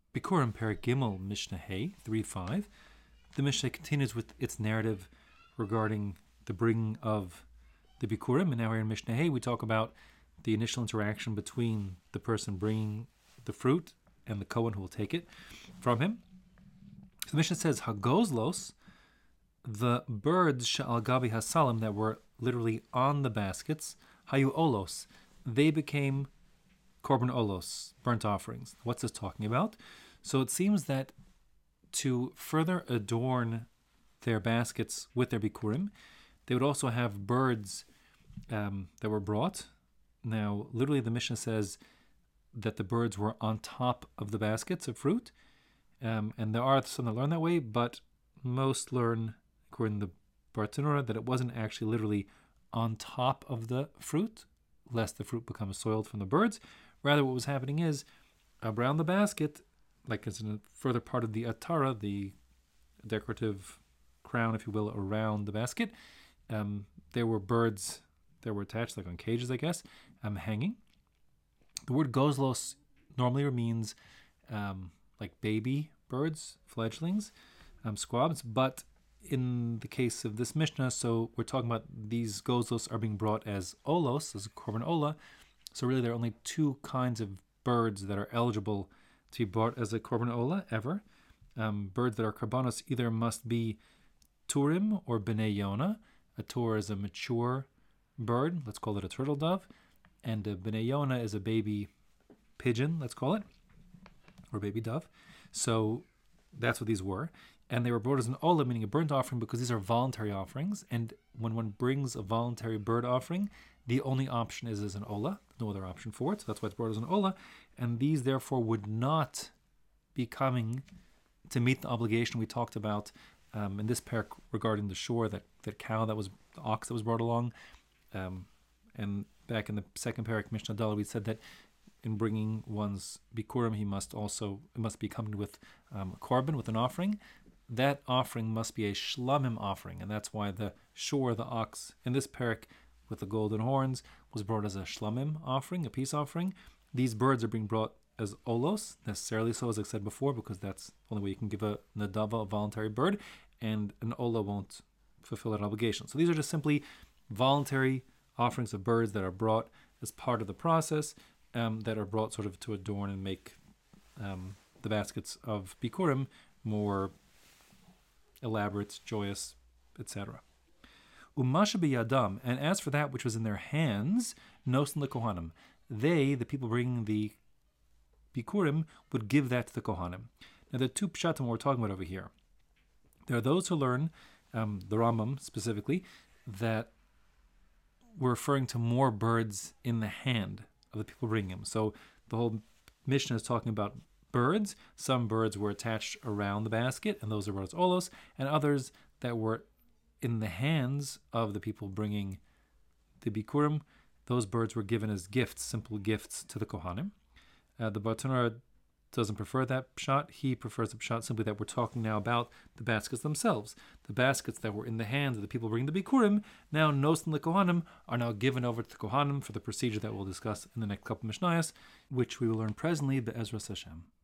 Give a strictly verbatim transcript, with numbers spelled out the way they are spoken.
Bikurim Perek Gimel Mishnah Hey three five. The Mishnah continues with its narrative regarding the bringing of the Bikurim, and now here in Mishnah Hey we talk about the initial interaction between the person bringing the fruit and the Kohen who will take it from him. So the Mishnah says Hagozlos, the birds Sha'al Gabi Hasalim that were literally on the baskets, Hayu Olos, they became Korban Olos, burnt offerings. What's this talking about? So it seems that to further adorn their baskets with their Bikurim, they would also have birds um, that were brought. Now, literally the Mishnah says that the birds were on top of the baskets of fruit, um, and there are some that learn that way, but most learn, according to the Bartanura, that it wasn't actually literally on top of the fruit, lest the fruit becomes soiled from the birds. Rather, what was happening is, around the basket, like as in a further part of the atara, the decorative crown, if you will, around the basket, um, there were birds that were attached, like on cages, I guess, um, hanging. The word gozlos normally means um, like baby birds, fledglings, um, squabs, but in the case of this Mishnah, so we're talking about these gozlos are being brought as olos, as a korban ola. So really there are only two kinds of birds that are eligible to be brought as a korban ola ever. Um, birds that are karbanos either must be turim or bnei yona. A tur is a mature bird, let's call it a turtle dove, and a bnei yona is a baby pigeon, let's call it, or baby dove. So that's what these were. And they were brought as an ola, meaning a burnt offering, because these are voluntary offerings. And when one brings a voluntary bird offering, the only option is as an ola, no other option for it. So that's why it's brought as an ola. And these, therefore, would not be coming to meet the obligation we talked about um, in this parak regarding the shore, that, that cow that was, the ox that was brought along. Um, and back in the second parak, Mishnah Dala, we said that in bringing one's bikurim, he must also, it must be accompanied with um, a korban, with an offering. That offering must be a shlamim offering, and that's why the shore, the ox, in this parak with the golden horns, was brought as a shlamim offering, a peace offering. These birds are being brought as olos, necessarily so, as I said before, because that's the only way you can give a nadava, a voluntary bird, and an ola won't fulfill that obligation. So these are just simply voluntary offerings of birds that are brought as part of the process, um, that are brought sort of to adorn and make um, the baskets of bikurim more elaborate, joyous, et cetera. Umasha biyadam, and as for that which was in their hands, nosen lekohanim, they, the people bringing the bikurim, would give that to the kohanim. Now, the two pshatim we're talking about over here. There are those who learn, um, the Rambam specifically, that we're referring to more birds in the hand of the people bringing them. So the whole Mishnah is talking about birds. Some birds were attached around the basket, and those are brought as olos, and others that were in the hands of the people bringing the bikurim. Those birds were given as gifts, simple gifts to the kohanim. Uh, the Bartanura doesn't prefer that pshat. He prefers the pshat simply that we're talking now about the baskets themselves. The baskets that were in the hands of the people bringing the bikurim, now nosen lekohanim, are now given over to the kohanim for the procedure that we'll discuss in the next couple of mishnayos, which we will learn presently, be'ezras Hashem.